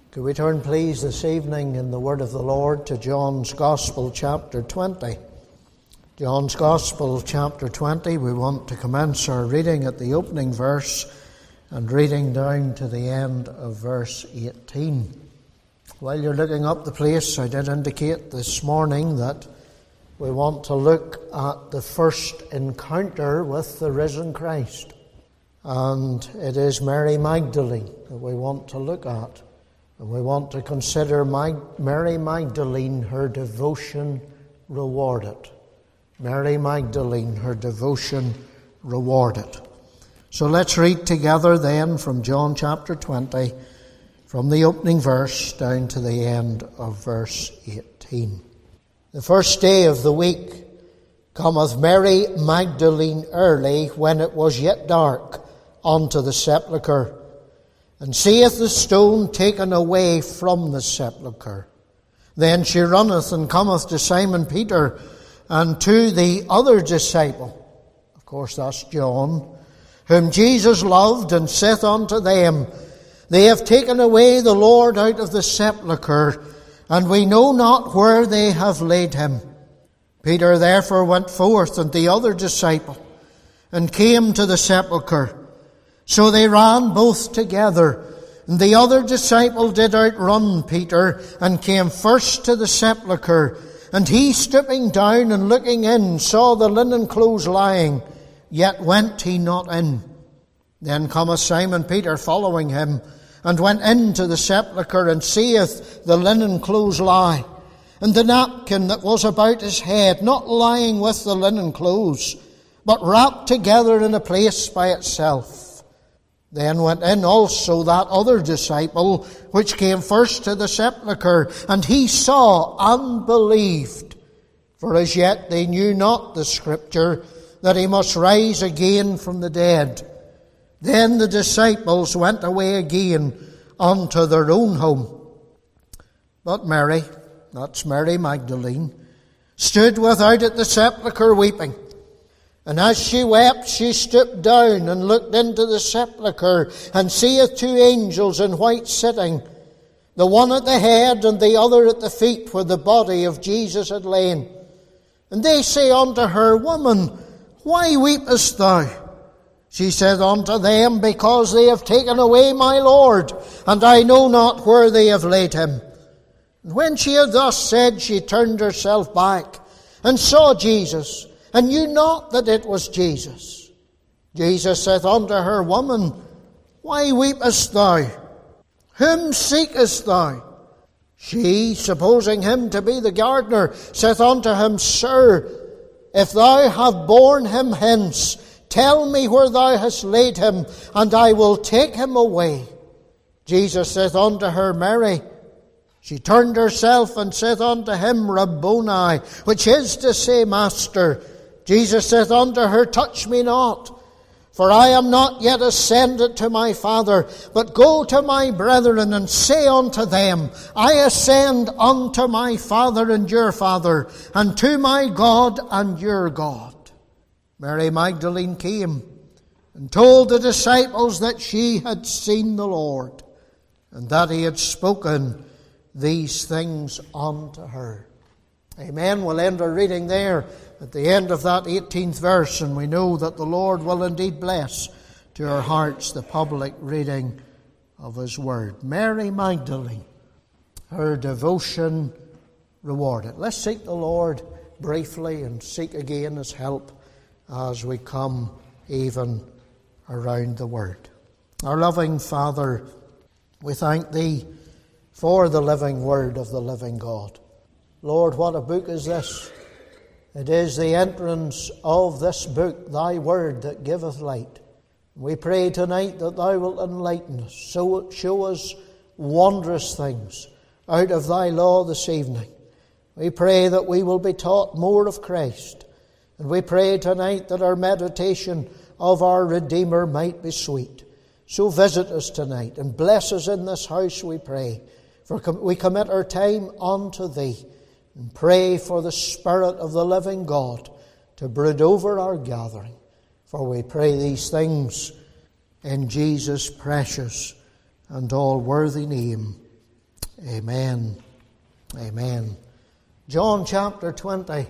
Could we turn please this evening in the Word of the Lord to John's Gospel chapter 20. John's Gospel chapter 20, we want to commence our reading at the opening verse and reading down to the end of verse 18. While you're looking up the place, I did indicate this morning that we want to look at the first encounter with the risen Christ. And it is Mary Magdalene that we want to look at. And we want to consider Mary Magdalene, her devotion rewarded. Mary Magdalene, her devotion rewarded. So let's read together then from John chapter 20, from the opening verse down to the end of verse 18. The first day of the week cometh Mary Magdalene early, when it was yet dark, unto the sepulchre, and seeth the stone taken away from the sepulchre. Then she runneth and cometh to Simon Peter and to the other disciple, of course that's John, whom Jesus loved, and saith unto them, They have taken away the Lord out of the sepulchre, and we know not where they have laid him. Peter therefore went forth, and the other disciple, and came to the sepulchre. So they ran both together. And the other disciple did outrun Peter, and came first to the sepulchre. And he, stooping down and looking in, saw the linen clothes lying, yet went he not in. Then cometh Simon Peter following him, and went into the sepulchre, and seeth the linen clothes lie, and the napkin that was about his head, not lying with the linen clothes, but wrapped together in a place by itself. Then went in also that other disciple, which came first to the sepulchre, and he saw and believed. For as yet they knew not the Scripture, that he must rise again from the dead. Then the disciples went away again unto their own home. But Mary, that's Mary Magdalene, stood without at the sepulchre weeping. And as she wept, she stooped down and looked into the sepulchre, and seeth two angels in white sitting, the one at the head and the other at the feet, where the body of Jesus had lain. And they say unto her, Woman, why weepest thou? She said unto them, Because they have taken away my Lord, and I know not where they have laid him. And when she had thus said, she turned herself back, and saw Jesus, and knew not that it was Jesus. Jesus saith unto her, Woman, why weepest thou? Whom seekest thou? She, supposing him to be the gardener, saith unto him, Sir, if thou have borne him hence, tell me where thou hast laid him, and I will take him away. Jesus saith unto her, Mary. She turned herself and saith unto him, Rabboni, which is to say, Master. Jesus saith unto her, Touch me not, for I am not yet ascended to my Father, but go to my brethren and say unto them, I ascend unto my Father and your Father, and to my God and your God. Mary Magdalene came and told the disciples that she had seen the Lord, and that he had spoken these things unto her. Amen. We'll end our reading there at the end of that 18th verse, and we know that the Lord will indeed bless to our hearts the public reading of his word. Mary Magdalene, her devotion rewarded. Let's seek the Lord briefly and seek again his help as we come even around the word. Our loving Father, we thank thee for the living word of the living God. Lord, what a book is this? It is the entrance of this book, thy word, that giveth light. We pray tonight that thou wilt enlighten us, show us wondrous things out of thy law this evening. We pray that we will be taught more of Christ. And we pray tonight that our meditation of our Redeemer might be sweet. So visit us tonight and bless us in this house, we pray. For we commit our time unto thee, and pray for the Spirit of the living God to brood over our gathering. For we pray these things in Jesus' precious and all-worthy name. Amen. Amen. John chapter 20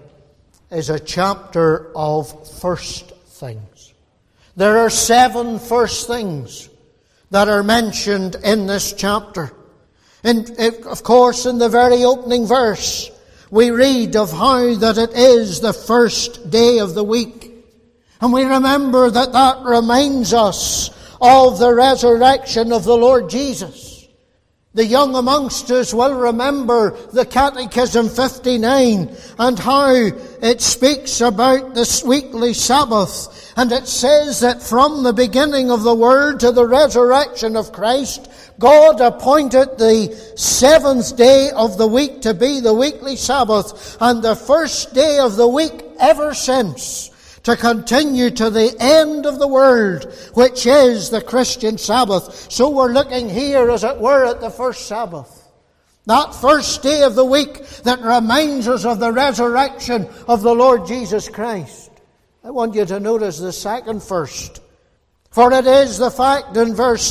is a chapter of first things. There are 7 first things that are mentioned in this chapter. And of course, in the very opening verse, we read of how that it is the first day of the week. And we remember that that reminds us of the resurrection of the Lord Jesus. The young amongst us will remember the Catechism 59 and how it speaks about this weekly Sabbath. And it says that from the beginning of the Word to the resurrection of Christ, God appointed the 7th day of the week to be the weekly Sabbath, and the first day of the week ever since to continue to the end of the world, which is the Christian Sabbath. So we're looking here, as it were, at the first Sabbath. That first day of the week that reminds us of the resurrection of the Lord Jesus Christ. I want you to notice the second first. For it is the fact in verse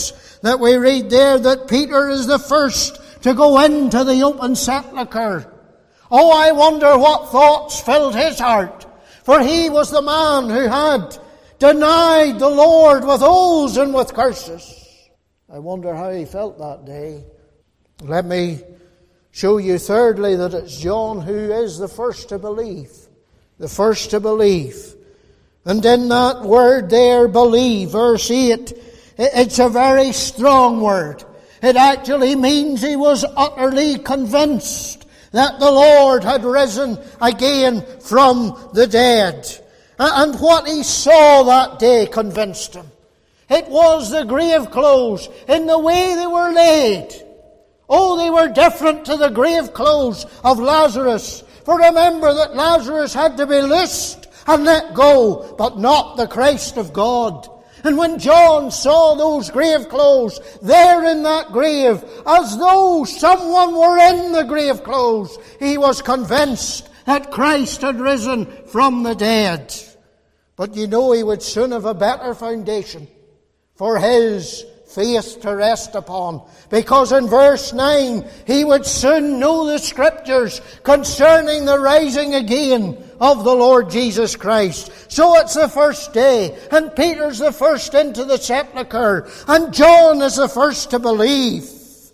6 that we read there that Peter is the first to go into the open sepulchre. Oh, I wonder what thoughts filled his heart. For he was the man who had denied the Lord with oaths and with curses. I wonder how he felt that day. Let me show you thirdly that it's John who is the first to believe. The first to believe. And in that word there, believe, verse 8, it's a very strong word. It actually means he was utterly convinced that the Lord had risen again from the dead. And what he saw that day convinced him. It was the grave clothes in the way they were laid. Oh, they were different to the grave clothes of Lazarus. For remember that Lazarus had to be loosed and let go, but not the Christ of God. And when John saw those grave clothes there in that grave, as though someone were in the grave clothes, he was convinced that Christ had risen from the dead. But you know, he would soon have a better foundation for his faith to rest upon. Because in verse 9, he would soon know the Scriptures concerning the rising again of the Lord Jesus Christ. So it's the first day, and Peter's the first into the sepulchre, and John is the first to believe.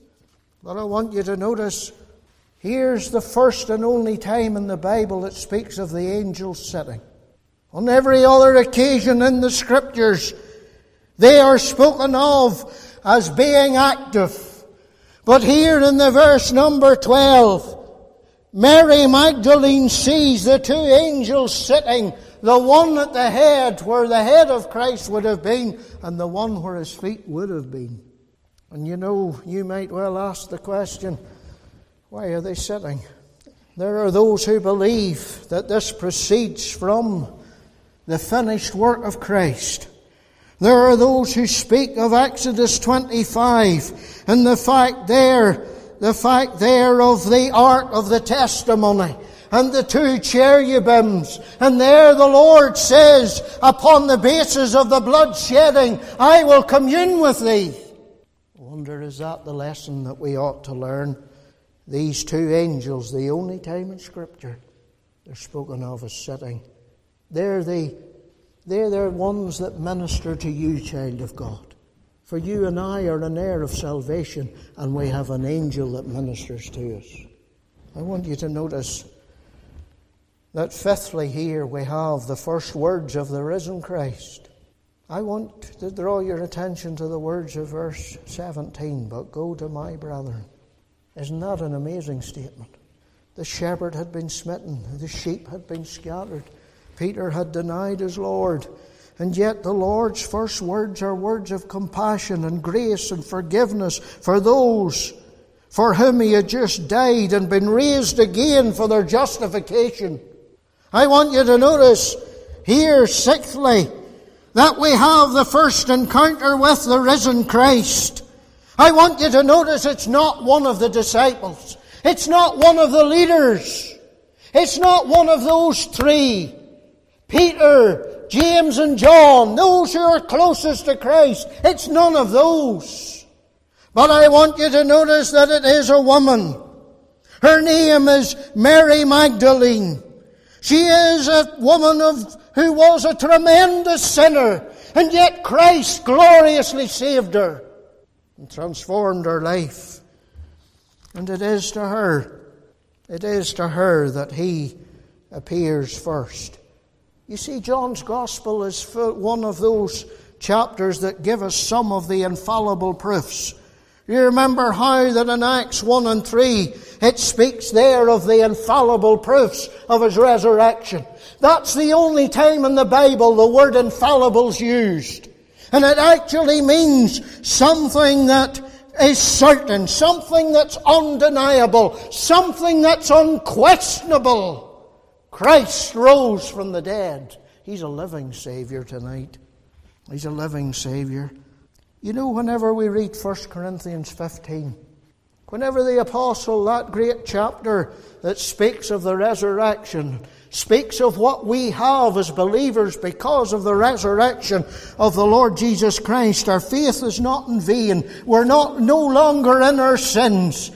But I want you to notice, here's the first and only time in the Bible that speaks of the angels sitting. On every other occasion in the Scriptures, they are spoken of as being active. But here in the verse number 12, Mary Magdalene sees the 2 angels sitting, the one at the head where the head of Christ would have been, and the one where his feet would have been. And you know, you might well ask the question, why are they sitting? There are those who believe that this proceeds from the finished work of Christ. There are those who speak of Exodus 25 and the fact there of the ark of the testimony and the 2 cherubims. And there the Lord says, upon the basis of the blood shedding, I will commune with thee. I wonder, is that the lesson that we ought to learn? These 2 angels, the only time in Scripture they're spoken of as sitting. They're the ones that minister to you, child of God. For you and I are an heir of salvation, and we have an angel that ministers to us. I want you to notice that fifthly here we have the first words of the risen Christ. I want to draw your attention to the words of verse 17, but go to my brethren. Isn't that an amazing statement? The shepherd had been smitten, the sheep had been scattered. Peter had denied his Lord, and yet the Lord's first words are words of compassion and grace and forgiveness for those for whom he had just died and been raised again for their justification. I want you to notice here, sixthly, that we have the first encounter with the risen Christ. I want you to notice it's not one of the disciples. It's not one of the leaders. It's not one of those 3. Peter, James and John, those who are closest to Christ. It's none of those. But I want you to notice that it is a woman. Her name is Mary Magdalene. She is a woman who was a tremendous sinner, and yet Christ gloriously saved her and transformed her life. And it is to her that he appears first. You see, John's Gospel is one of those chapters that give us some of the infallible proofs. You remember how that in Acts 1 and 3, it speaks there of the infallible proofs of his resurrection. That's the only time in the Bible the word infallible is used. And it actually means something that is certain, something that's undeniable, something that's unquestionable. Christ rose from the dead. He's a living Savior tonight. He's a living Savior. You know, whenever we read 1 Corinthians 15, whenever the apostle, that great chapter that speaks of the resurrection, speaks of what we have as believers because of the resurrection of the Lord Jesus Christ, our faith is not in vain. We're no longer in our sins.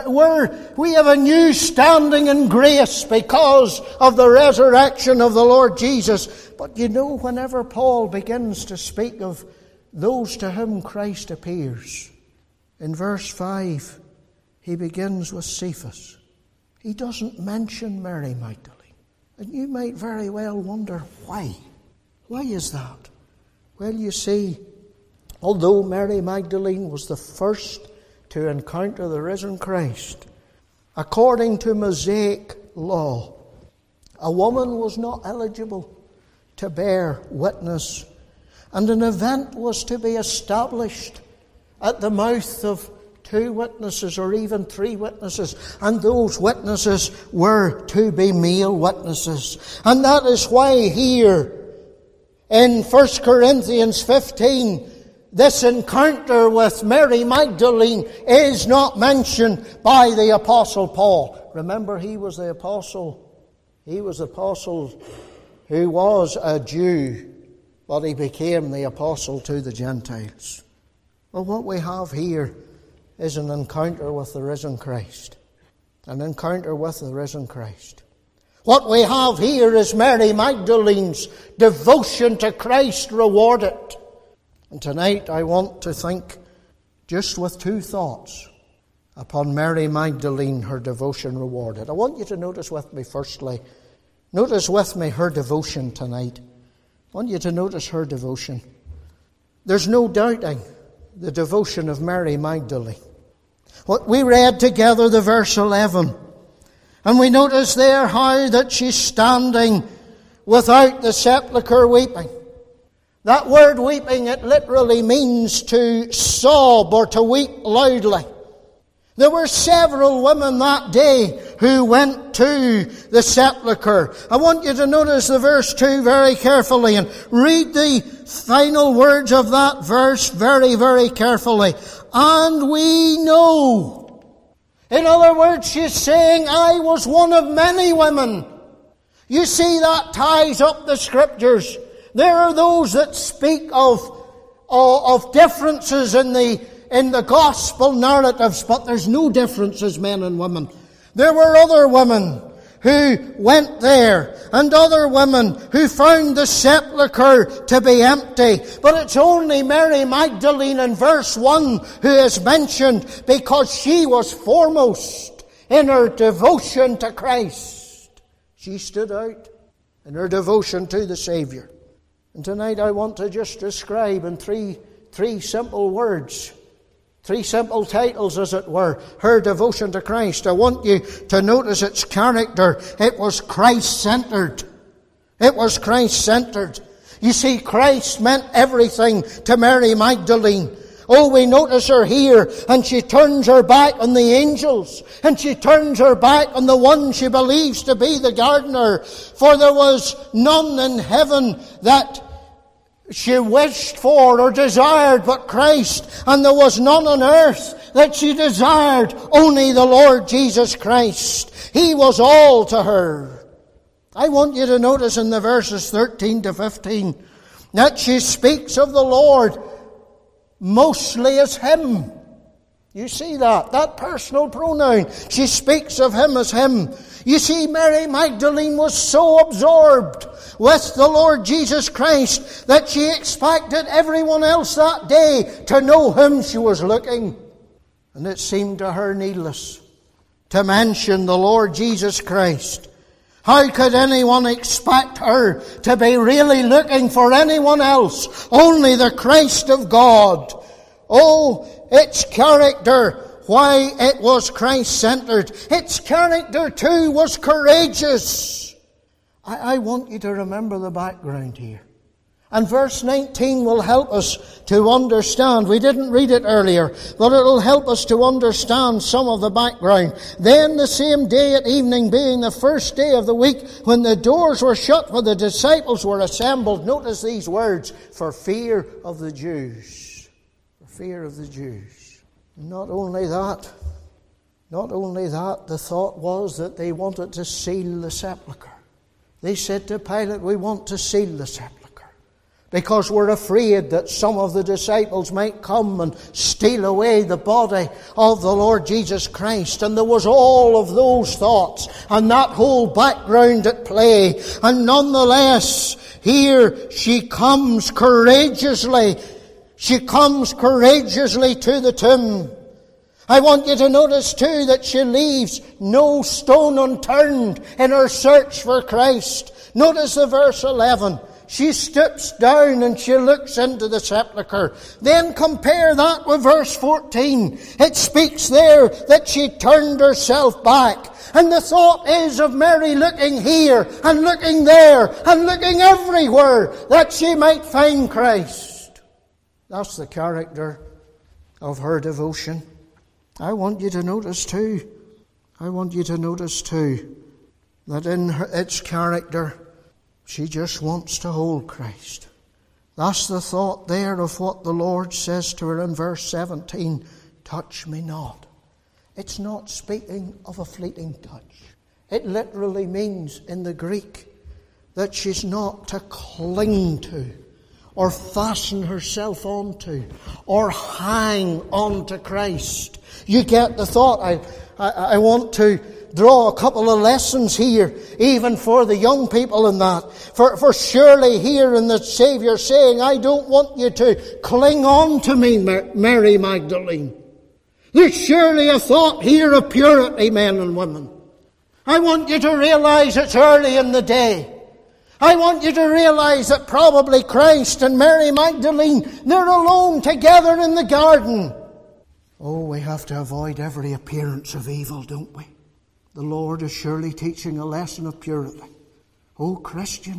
We have a new standing in grace because of the resurrection of the Lord Jesus. But you know, whenever Paul begins to speak of those to whom Christ appears, in verse 5, he begins with Cephas. He doesn't mention Mary Magdalene. And you might very well wonder why. Why is that? Well, you see, although Mary Magdalene was the first to encounter the risen Christ, according to Mosaic law, a woman was not eligible to bear witness, and an event was to be established at the mouth of 2 witnesses or even 3 witnesses, and those witnesses were to be male witnesses. And that is why here in 1 Corinthians 15, this encounter with Mary Magdalene is not mentioned by the Apostle Paul. Remember, he was the apostle. He was the apostle who was a Jew, but he became the apostle to the Gentiles. Well, what we have here is an encounter with the risen Christ. An encounter with the risen Christ. What we have here is Mary Magdalene's devotion to Christ rewarded. And tonight I want to think just with 2 thoughts upon Mary Magdalene, her devotion rewarded. I want you to notice with me firstly, notice with me her devotion tonight. I want you to notice her devotion. There's no doubting the devotion of Mary Magdalene. What we read together, the verse 11, and we notice there how that she's standing without the sepulchre weeping. That word weeping, it literally means to sob or to weep loudly. There were several women that day who went to the sepulchre. I want you to notice the verse 2 very carefully and read the final words of that verse very, very carefully. And we know. In other words, she's saying, I was one of many women. You see, that ties up the Scriptures. There are those that speak of differences in the gospel narratives, but there's no differences, men and women. There were other women who went there, and other women who found the sepulchre to be empty. But it's only Mary Magdalene in verse 1 who is mentioned because she was foremost in her devotion to Christ. She stood out in her devotion to the Savior. And tonight I want to just describe in three simple words, 3 simple titles, as it were, her devotion to Christ. I want you to notice its character. It was Christ-centered. It was Christ-centered. You see, Christ meant everything to Mary Magdalene. Oh, we notice her here, and she turns her back on the angels, and she turns her back on the one she believes to be the gardener. For there was none in heaven that she wished for or desired but Christ, and there was none on earth that she desired, only the Lord Jesus Christ. He was all to her. I want you to notice in the verses 13 to 15 that she speaks of the Lord mostly as Him. You see that personal pronoun. She speaks of him as him. You see, Mary Magdalene was so absorbed with the Lord Jesus Christ that she expected everyone else that day to know whom she was looking. And it seemed to her needless to mention the Lord Jesus Christ. How could anyone expect her to be really looking for anyone else? Only the Christ of God. Oh, its character, why it was Christ-centered. Its character too was courageous. I want you to remember the background here. And verse 19 will help us to understand. We didn't read it earlier, but it will help us to understand some of the background. Then the same day at evening, being the first day of the week, when the doors were shut, where the disciples were assembled, notice these words, for fear of the Jews. For fear of the Jews. Not only that, the thought was that they wanted to seal the sepulchre. They said to Pilate, we want to seal the sepulchre, because we're afraid that some of the disciples might come and steal away the body of the Lord Jesus Christ. And there was all of those thoughts and that whole background at play. And nonetheless, here she comes courageously. She comes courageously to the tomb. I want you to notice too that she leaves no stone unturned in her search for Christ. Notice the verse 11. She stoops down and she looks into the sepulchre. Then compare that with verse 14. It speaks there that she turned herself back. And the thought is of Mary looking here and looking there and looking everywhere that she might find Christ. That's the character of her devotion. I want you to notice too that in its character, she just wants to hold Christ. That's the thought there of what the Lord says to her in verse 17. Touch me not. It's not speaking of a fleeting touch. It literally means in the Greek that she's not to cling to or fasten herself onto or hang on to Christ. You get the thought. I want to draw a couple of lessons here, even for the young people in that. For surely here in the Saviour saying, I don't want you to cling on to me, Mary Magdalene. There's surely a thought here of purity, men and women. I want you to realize it's early in the day. I want you to realize that probably Christ and Mary Magdalene, they're alone together in the garden. Oh, we have to avoid every appearance of evil, don't we? The Lord is surely teaching a lesson of purity. Oh, Christian,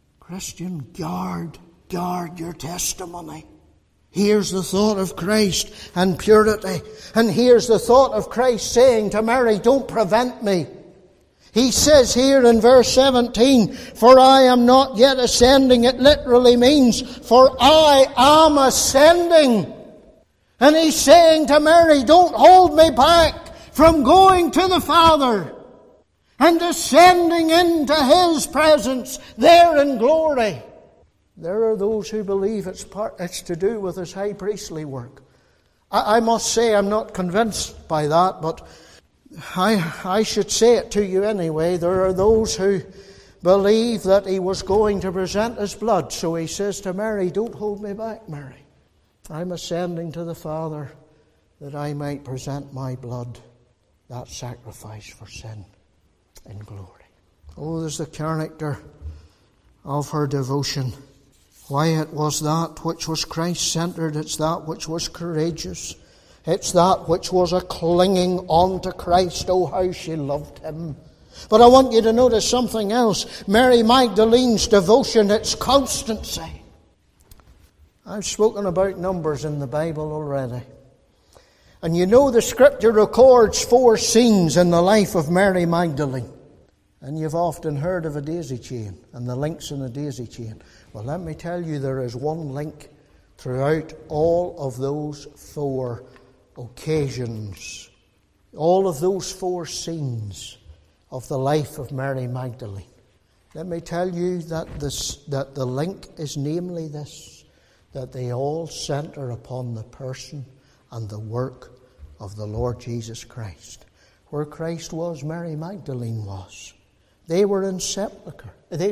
guard your testimony. Here's the thought of Christ and purity. And here's the thought of Christ saying to Mary, don't prevent me. He says here in verse 17, for I am not yet ascending. It literally means, for I am ascending. And he's saying to Mary, don't hold me back from going to the Father and ascending into His presence there in glory. There are those who believe it's to do with His high priestly work. I must say I'm not convinced by that, but I should say it to you anyway. There are those who believe that He was going to present His blood. So He says to Mary, don't hold me back, Mary. I'm ascending to the Father that I might present my blood, that sacrifice for sin, in glory. Oh, there's the character of her devotion. Why, it was that which was Christ-centered. It's that which was courageous. It's that which was a clinging on to Christ. Oh, how she loved Him. But I want you to notice something else. Mary Magdalene's devotion, it's constancy. I've spoken about numbers in the Bible already. And you know the Scripture records 4 scenes in the life of Mary Magdalene. And you've often heard of a daisy chain and the links in a daisy chain. Well, let me tell you, there is one link throughout all of those 4 occasions. All of those 4 scenes of the life of Mary Magdalene. Let me tell you that the link is namely this, that they all center upon the person and the work of the Lord Jesus Christ. Where Christ was, Mary Magdalene was. They were inseparable.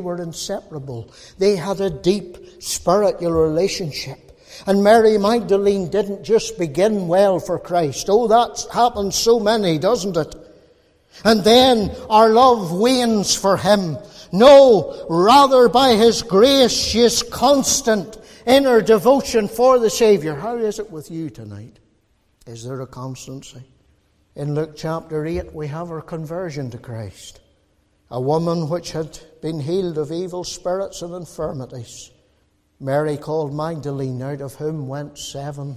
They had a deep spiritual relationship. And Mary Magdalene didn't just begin well for Christ. Oh, that happens so many, doesn't it? And then our love wanes for Him. No, rather by His grace she is constant in her devotion for the Saviour. How is it with you tonight? Is there a constancy? In Luke chapter 8 we have her conversion to Christ. A woman which had been healed of evil spirits and infirmities. Mary called Magdalene, out of whom went 7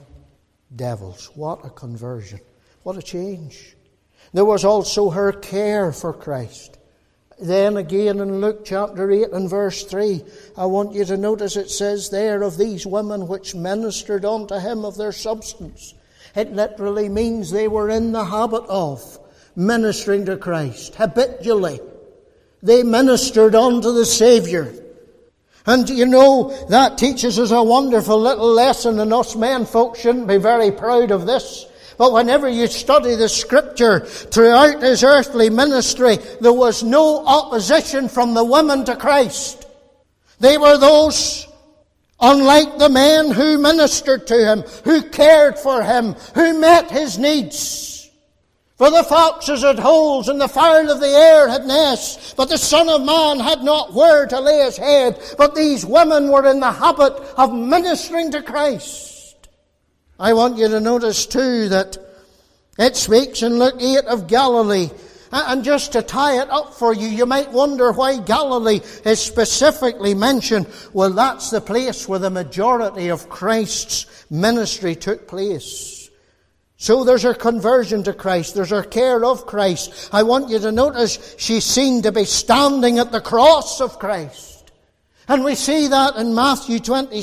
devils. What a conversion. What a change. There was also her care for Christ. Then again in Luke chapter 8 and verse 3, I want you to notice it says there, of these women which ministered unto Him of their substance. It literally means they were in the habit of ministering to Christ habitually. They ministered unto the Saviour. And you know, that teaches us a wonderful little lesson, and us men folk shouldn't be very proud of this. But whenever you study the Scripture, throughout His earthly ministry, there was no opposition from the women to Christ. They were those, unlike the men, who ministered to Him, who cared for Him, who met His needs. For the foxes had holes, and the fowl of the air had nests, but the Son of Man had not where to lay His head. But these women were in the habit of ministering to Christ. I want you to notice too that it speaks in Luke 8 of Galilee. And just to tie it up for you, you might wonder why Galilee is specifically mentioned. Well, that's the place where the majority of Christ's ministry took place. So there's her conversion to Christ. There's her care of Christ. I want you to notice she's seen to be standing at the cross of Christ. And we see that in Matthew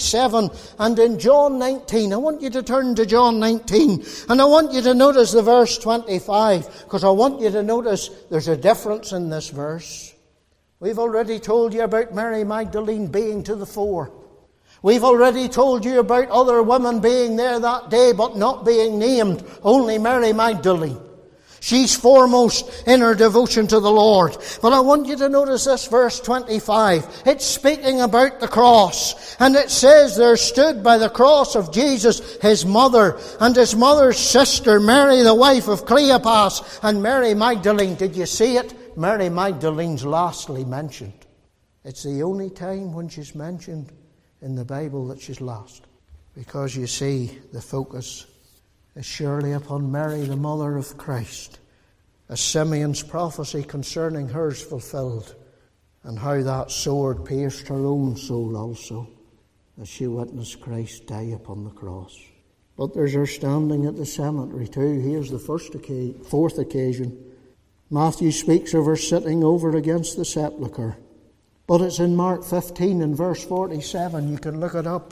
27 and in John 19. I want you to turn to John 19. And I want you to notice the verse 25. Because I want you to notice there's a difference in this verse. We've already told you about Mary Magdalene being to the fore. We've already told you about other women being there that day but not being named. Only Mary Magdalene. She's foremost in her devotion to the Lord. But I want you to notice this verse 25. It's speaking about the cross. And it says, there stood by the cross of Jesus His mother and His mother's sister, Mary the wife of Cleopas, and Mary Magdalene. Did you see it? Mary Magdalene's lastly mentioned. It's the only time when she's mentioned in the Bible that she's last. Because you see, the focus is surely upon Mary, the mother of Christ, as Simeon's prophecy concerning her is fulfilled, and how that sword pierced her own soul also, as she witnessed Christ die upon the cross. But there's her standing at the cemetery too. Here's the fourth occasion. Matthew speaks of her sitting over against the sepulchre. But it's in Mark 15 and verse 47, you can look it up,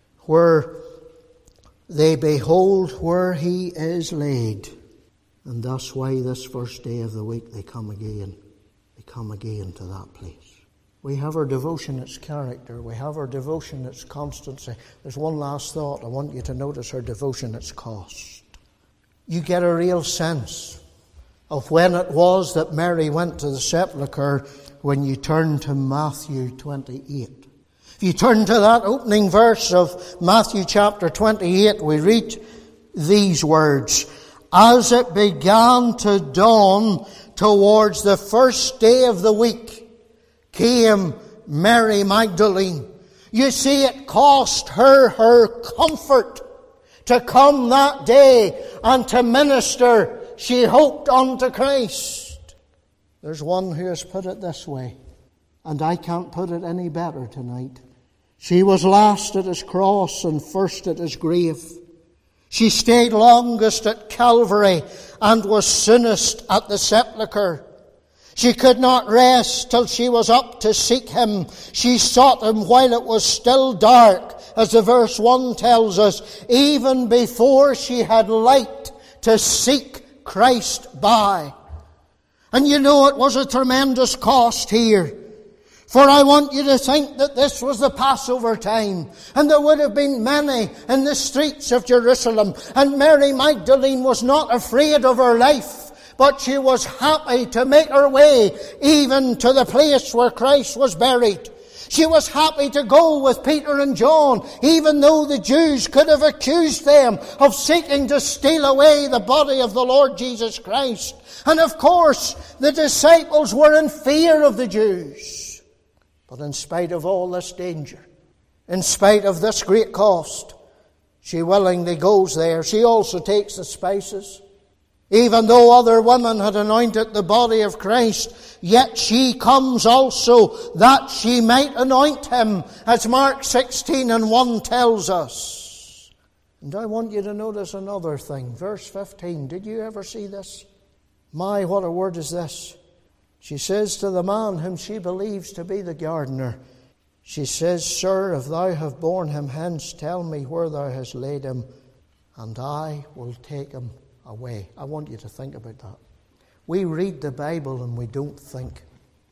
where they behold where He is laid. And that's why this first day of the week they come again. They come again to that place. We have our devotion, its character. We have our devotion, its constancy. There's one last thought. I want you to notice her devotion, its cost. You get a real sense of when it was that Mary went to the sepulchre when you turn to Matthew 28. If you turn to that opening verse of Matthew chapter 28, we read these words. As it began to dawn towards the first day of the week, came Mary Magdalene. You see, it cost her comfort to come that day and to minister, she hoped, unto Christ. There's one who has put it this way, and I can't put it any better tonight. She was last at His cross and first at His grave. She stayed longest at Calvary and was soonest at the sepulchre. She could not rest till she was up to seek Him. She sought Him while it was still dark, as the verse 1 tells us, even before she had light to seek Christ by. And you know, it was a tremendous cost here. For I want you to think that this was the Passover time, and there would have been many in the streets of Jerusalem, and Mary Magdalene was not afraid of her life, but she was happy to make her way even to the place where Christ was buried. She was happy to go with Peter and John, even though the Jews could have accused them of seeking to steal away the body of the Lord Jesus Christ. And of course, the disciples were in fear of the Jews. But in spite of all this danger, in spite of this great cost, she willingly goes there. She also takes the spices. Even though other women had anointed the body of Christ, yet she comes also that she might anoint him, as Mark 16:1 tells us. And I want you to notice another thing. Verse 15. Did you ever see this? My, what a word is this. She says to the man whom she believes to be the gardener, she says, Sir, if thou have borne him hence, tell me where thou hast laid him, and I will take him away. I want you to think about that. We read the Bible and we don't think.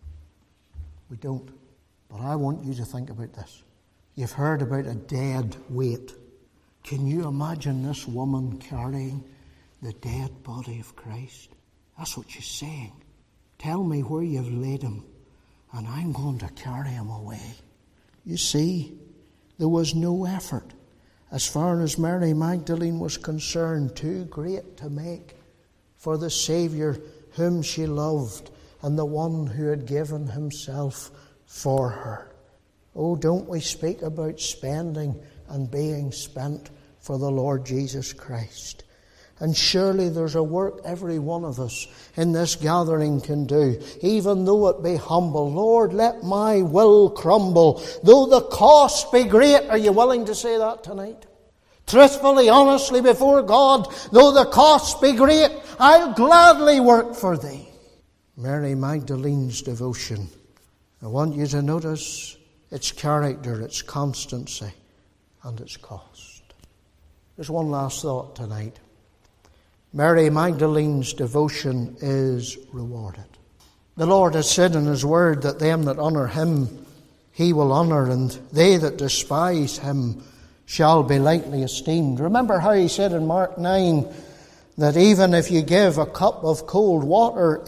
We don't. But I want you to think about this. You've heard about a dead weight. Can you imagine this woman carrying the dead body of Christ? That's what she's saying. Tell me where you've laid him, and I'm going to carry him away. You see, there was no effort, as far as Mary Magdalene was concerned, too great to make for the Saviour whom she loved and the one who had given himself for her. Oh, don't we speak about spending and being spent for the Lord Jesus Christ? And surely there's a work every one of us in this gathering can do, even though it be humble. Lord, let my will crumble, though the cost be great. Are you willing to say that tonight? Truthfully, honestly, before God, though the cost be great, I'll gladly work for thee. Mary Magdalene's devotion. I want you to notice its character, its constancy, and its cost. There's one last thought tonight. Mary Magdalene's devotion is rewarded. The Lord has said in His word that them that honour Him, He will honour, and they that despise Him shall be lightly esteemed. Remember how He said in Mark 9 that even if you give a cup of cold water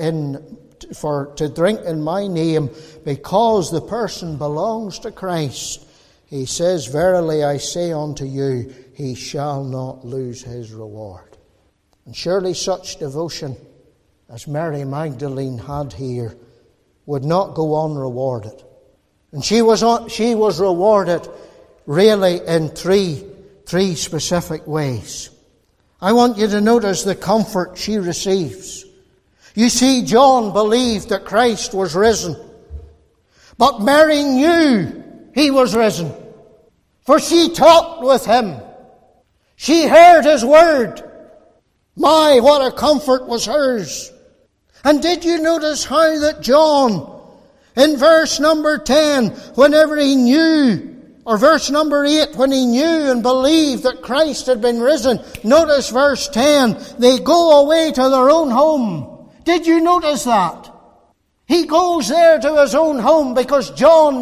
to drink in my name, because the person belongs to Christ, He says, Verily I say unto you, he shall not lose his reward. And surely such devotion as Mary Magdalene had here would not go unrewarded. And she was rewarded really in three specific ways. I want you to notice the comfort she receives. You see, John believed that Christ was risen. But Mary knew He was risen. For she talked with Him. She heard His word. My, what a comfort was hers. And did you notice how that John, in verse number 10, whenever he knew, or verse number 8, when he knew and believed that Christ had been risen, notice verse 10, they go away to their own home. Did you notice that? He goes there to his own home because John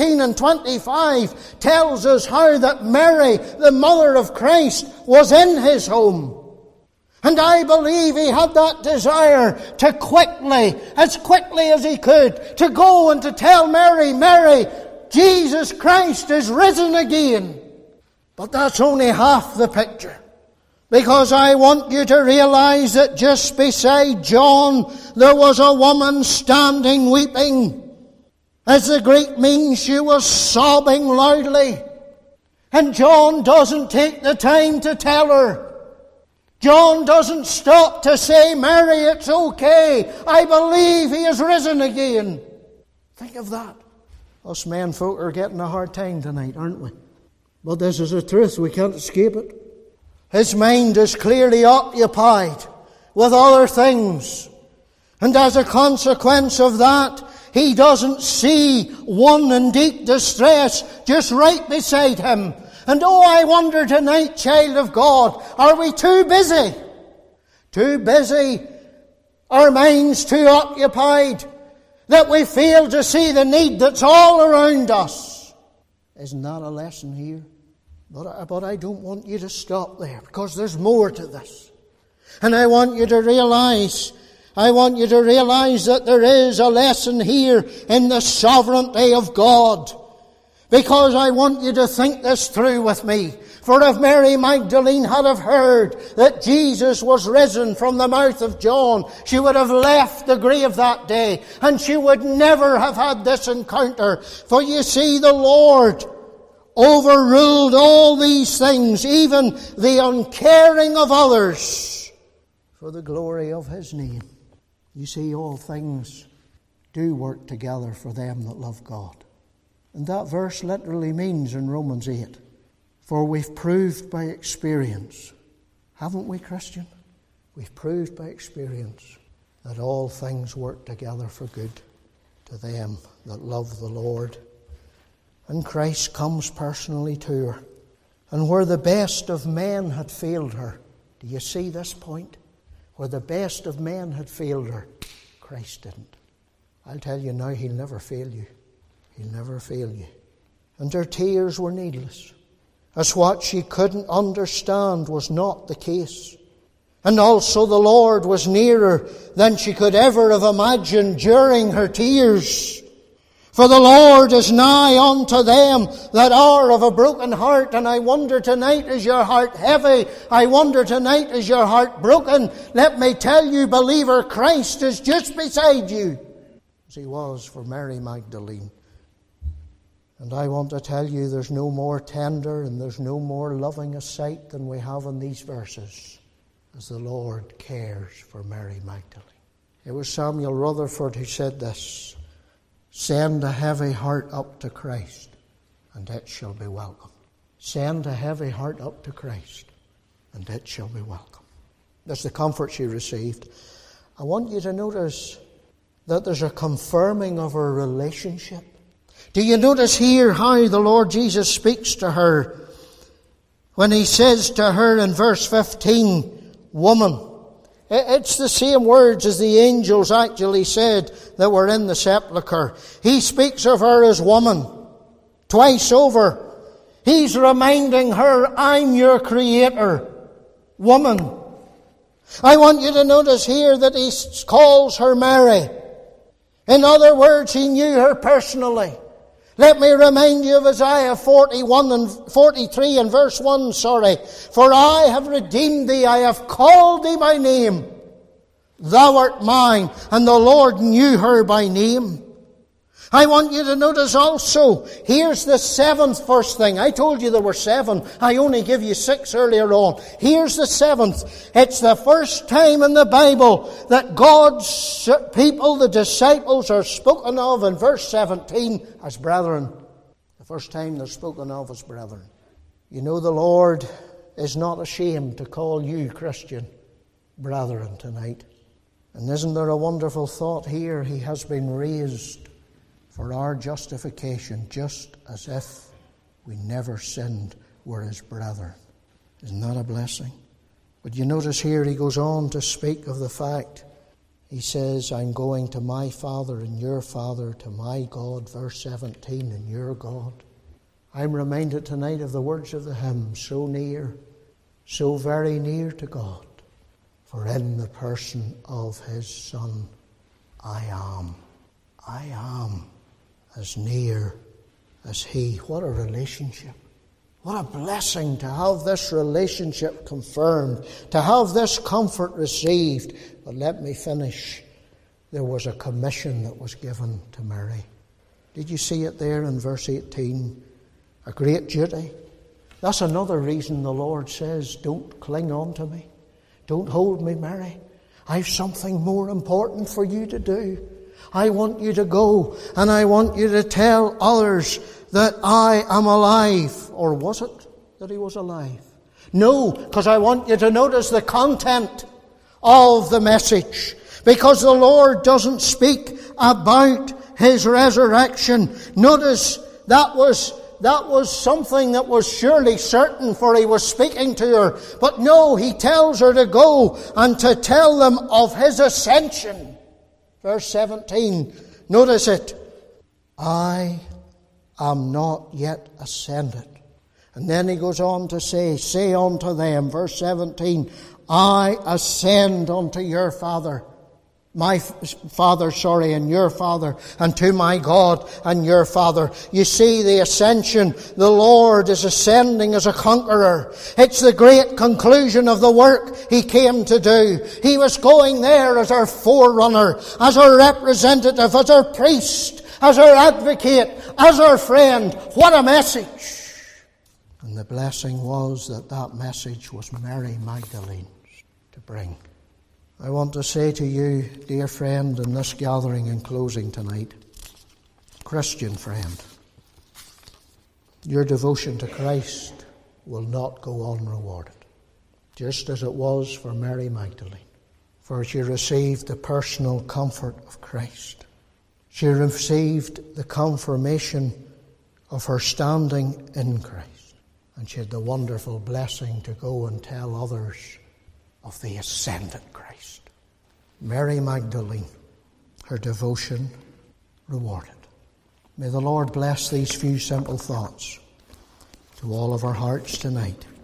19:25 tells us how that Mary, the mother of Christ, was in his home. And I believe he had that desire to as quickly as he could, to go and to tell Mary, Mary, Jesus Christ is risen again. But that's only half the picture. Because I want you to realize that just beside John, there was a woman standing weeping. As the Greek means, she was sobbing loudly. And John doesn't take the time to tell her. John doesn't stop to say, Mary, it's okay. I believe he is risen again. Think of that. Us men folk are getting a hard time tonight, aren't we? But this is the truth. We can't escape it. His mind is clearly occupied with other things. And as a consequence of that, he doesn't see one in deep distress just right beside him. And oh, I wonder tonight, child of God, are we too busy? Too busy? Our minds too occupied? that we fail to see the need that's all around us. Isn't that a lesson here? But I don't want you to stop there, because there's more to this. And I want you to realize that there is a lesson here in the sovereignty of God. Because I want you to think this through with me. For if Mary Magdalene had have heard that Jesus was risen from the mouth of John, she would have left the grave that day, and she would never have had this encounter. For you see, the Lord overruled all these things, even the uncaring of others, for the glory of his name. You see, all things do work together for them that love God. And that verse literally means in Romans 8, for we've proved by experience, haven't we, Christian? We've proved by experience that all things work together for good to them that love the Lord. And Christ comes personally to her. And where the best of men had failed her, do you see this point? Where the best of men had failed her, Christ didn't. I'll tell you now, he'll never fail you. He'll never fail you. And her tears were needless, as what she couldn't understand was not the case. And also the Lord was nearer than she could ever have imagined during her tears. For the Lord is nigh unto them that are of a broken heart. And I wonder tonight, is your heart heavy? I wonder tonight, is your heart broken? Let me tell you, believer, Christ is just beside you, as he was for Mary Magdalene. And I want to tell you, there's no more tender and there's no more loving a sight than we have in these verses, as the Lord cares for Mary Magdalene. It was Samuel Rutherford who said this: send a heavy heart up to Christ, and it shall be welcome. Send a heavy heart up to Christ, and it shall be welcome. That's the comfort she received. I want you to notice that there's a confirming of her relationship. Do you notice here how the Lord Jesus speaks to her when he says to her in verse 15, woman? It's the same words as the angels actually said that were in the sepulchre. He speaks of her as woman. Twice over, he's reminding her, I'm your creator, woman. I want you to notice here that he calls her Mary. In other words, he knew her personally. Let me remind you of Isaiah 43 and verse 1, For I have redeemed thee, I have called thee by name. Thou art mine, and the Lord knew her by name. I want you to notice also, here's the seventh first thing. I told you there were 7. I only give you 6 earlier on. Here's the 7th. It's the first time in the Bible that God's people, the disciples, are spoken of in verse 17 as brethren. The first time they're spoken of as brethren. You know, the Lord is not ashamed to call you, Christian, brethren tonight. And isn't there a wonderful thought here? He has been raised for our justification, just as if we never sinned, were his brethren. Isn't that a blessing? But you notice here he goes on to speak of the fact. He says, I'm going to my Father and your Father, to my God, verse 17, and your God. I'm reminded tonight of the words of the hymn, so near, so very near to God, for in the person of his Son I am as near as he. What a relationship. What a blessing to have this relationship confirmed, to have this comfort received. But let me finish. There was a commission that was given to Mary. Did you see it there in verse 18? A great duty. That's another reason the Lord says, don't cling on to me. Don't hold me, Mary. I've something more important for you to do. I want you to go, and I want you to tell others that I am alive. Or was it that he was alive? No, because I want you to notice the content of the message. Because the Lord doesn't speak about his resurrection. Notice that was something that was surely certain, for he was speaking to her. But no, he tells her to go and to tell them of his ascension. Verse 17, Notice it. I am not yet ascended. And then he goes on to say unto them, verse 17, I ascend unto your Father, my Father, and your Father, and to my God and your Father. You see the ascension. The Lord is ascending as a conqueror. It's the great conclusion of the work He came to do. He was going there as our forerunner, as our representative, as our priest, as our advocate, as our friend. What a message! And the blessing was that message was Mary Magdalene's to bring. I want to say to you, dear friend, in this gathering in closing tonight, Christian friend, your devotion to Christ will not go unrewarded, just as it was for Mary Magdalene. For she received the personal comfort of Christ. She received the confirmation of her standing in Christ. And she had the wonderful blessing to go and tell others of the ascended Christ. Mary Magdalene, her devotion rewarded. May the Lord bless these few simple thoughts to all of our hearts tonight.